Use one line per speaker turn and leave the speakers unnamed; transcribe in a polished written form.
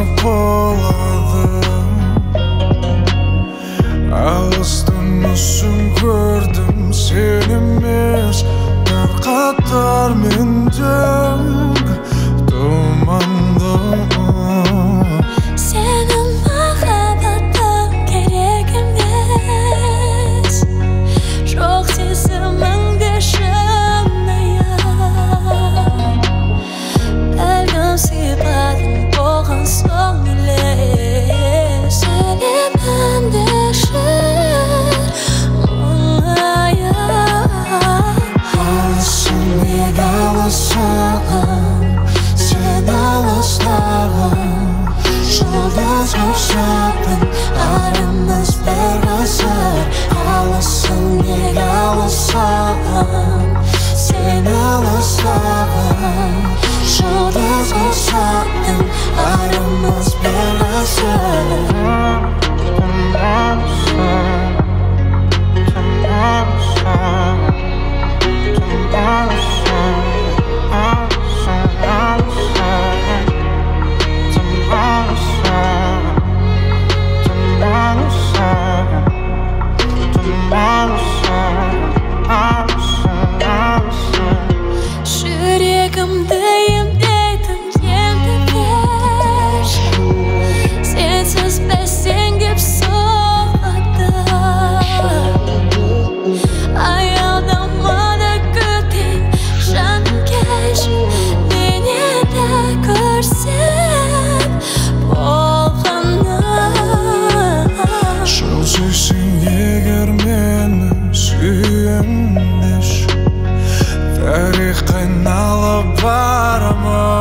qoladım. Alыстан мүсін көрдім, сен емес бір қатар мендегі тұманды.
Senin махаббатың керек емес, жоқ сезіміңді шынайы. Бәлкім сипатың болған соң елес, әлемімді шыр мұңая. Алысың неге алысың, сен алыстағың, жұлдыз құшақтың арамыз бір ғасыр. Алысың неге алысың, сен алыстағың, жұлдыз құшақтың арамыз бір ғасыр. Жүрегімді емдейтін енді кеш, сенсіз бәсеңдеп соғады. Аялдамада күтейін жаным кеш, денеде көрсем болғаны.
Жол сүйсің егер мені сүйемдеші, тарих айналып барамын.